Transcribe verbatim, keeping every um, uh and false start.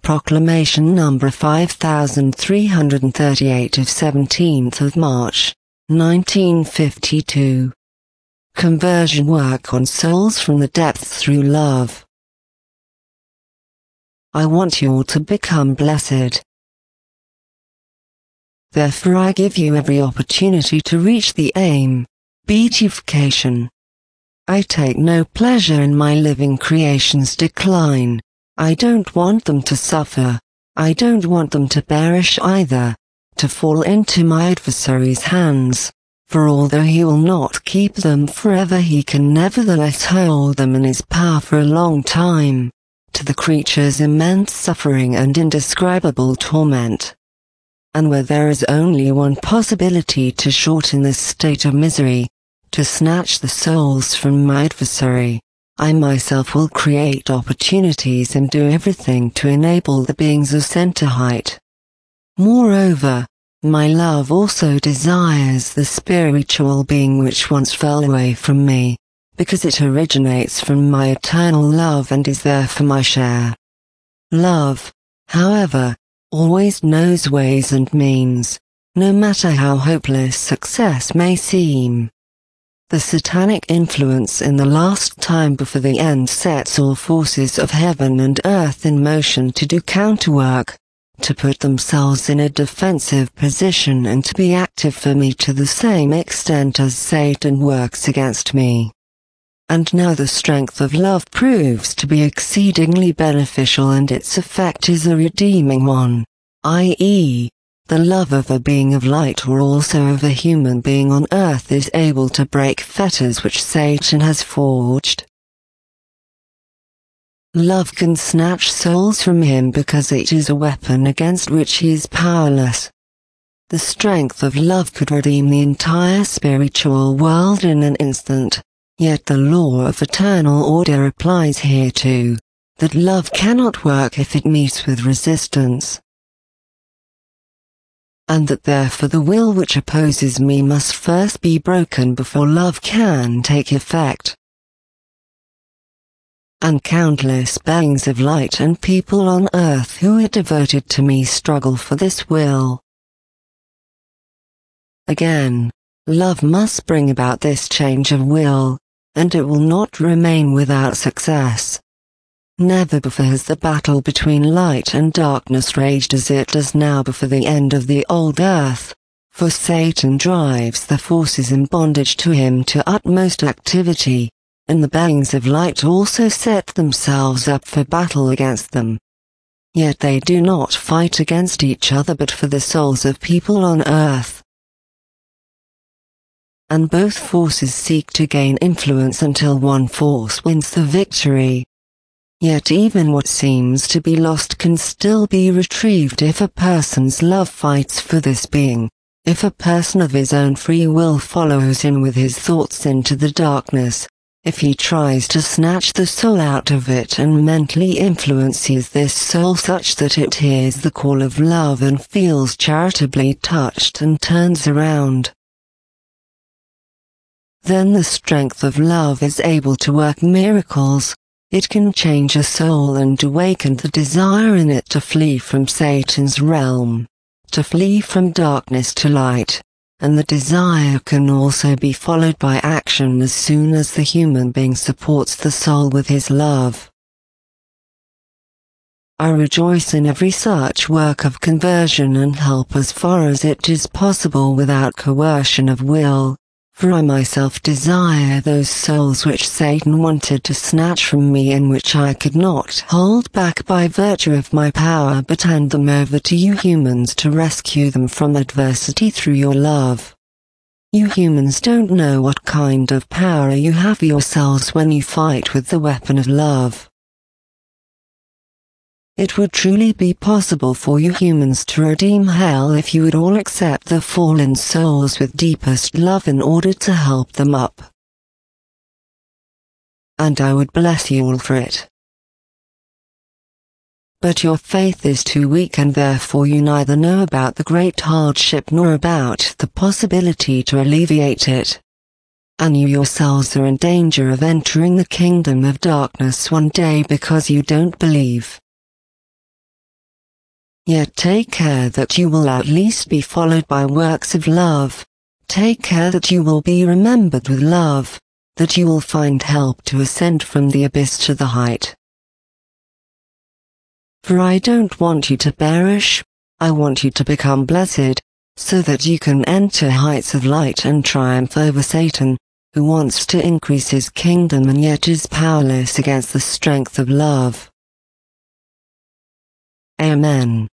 Proclamation number five thousand three hundred thirty-eight of seventeenth of March, nineteen fifty-two. Conversion work on souls from the depths through love. I want you all to become blessed. Therefore I give you every opportunity to reach the aim, beatification. I take no pleasure in my living creation's decline. I don't want them to suffer. I don't want them to perish either, to fall into my adversary's hands, for although he will not keep them forever, he can nevertheless hold them in his power for a long time, to the creature's immense suffering and indescribable torment. And where there is only one possibility to shorten this state of misery, to snatch the souls from my adversary, I myself will create opportunities and do everything to enable the beings ascend to height. Moreover, my love also desires the spiritual being which once fell away from me, because it originates from my eternal love and is there for my share. Love, however, always knows ways and means, no matter how hopeless success may seem. The satanic influence in the last time before the end sets all forces of heaven and earth in motion to do counterwork, to put themselves in a defensive position and to be active for me to the same extent as Satan works against me. And now the strength of love proves to be exceedingly beneficial, and its effect is a redeeming one, that is, the love of a being of light or also of a human being on earth is able to break fetters which Satan has forged. Love can snatch souls from him because it is a weapon against which he is powerless. The strength of love could redeem the entire spiritual world in an instant, yet the law of eternal order applies here too, that love cannot work if it meets with resistance. And that therefore the will which opposes me must first be broken before love can take effect. And countless beings of light and people on earth who are devoted to me struggle for this will. Again, love must bring about this change of will, and it will not remain without success. Never before has the battle between light and darkness raged as it does now before the end of the old earth, for Satan drives the forces in bondage to him to utmost activity, and the beings of light also set themselves up for battle against them. Yet they do not fight against each other but for the souls of people on earth. And both forces seek to gain influence until one force wins the victory. Yet even what seems to be lost can still be retrieved if a person's love fights for this being, if a person of his own free will follows in with his thoughts into the darkness, if he tries to snatch the soul out of it and mentally influences this soul such that it hears the call of love and feels charitably touched and turns around. Then the strength of love is able to work miracles. It can change a soul and awaken the desire in it to flee from Satan's realm, to flee from darkness to light, and the desire can also be followed by action as soon as the human being supports the soul with his love. I rejoice in every such work of conversion and help as far as it is possible without coercion of will. For I myself desire those souls which Satan wanted to snatch from me and which I could not hold back by virtue of my power, but hand them over to you humans to rescue them from adversity through your love. You humans don't know what kind of power you have yourselves when you fight with the weapon of love. It would truly be possible for you humans to redeem hell if you would all accept the fallen souls with deepest love in order to help them up. And I would bless you all for it. But your faith is too weak, and therefore you neither know about the great hardship nor about the possibility to alleviate it. And you yourselves are in danger of entering the kingdom of darkness one day because you don't believe. Yet take care that you will at least be followed by works of love. Take care that you will be remembered with love, that you will find help to ascend from the abyss to the height. For I don't want you to perish, I want you to become blessed, so that you can enter heights of light and triumph over Satan, who wants to increase his kingdom and yet is powerless against the strength of love. Amen.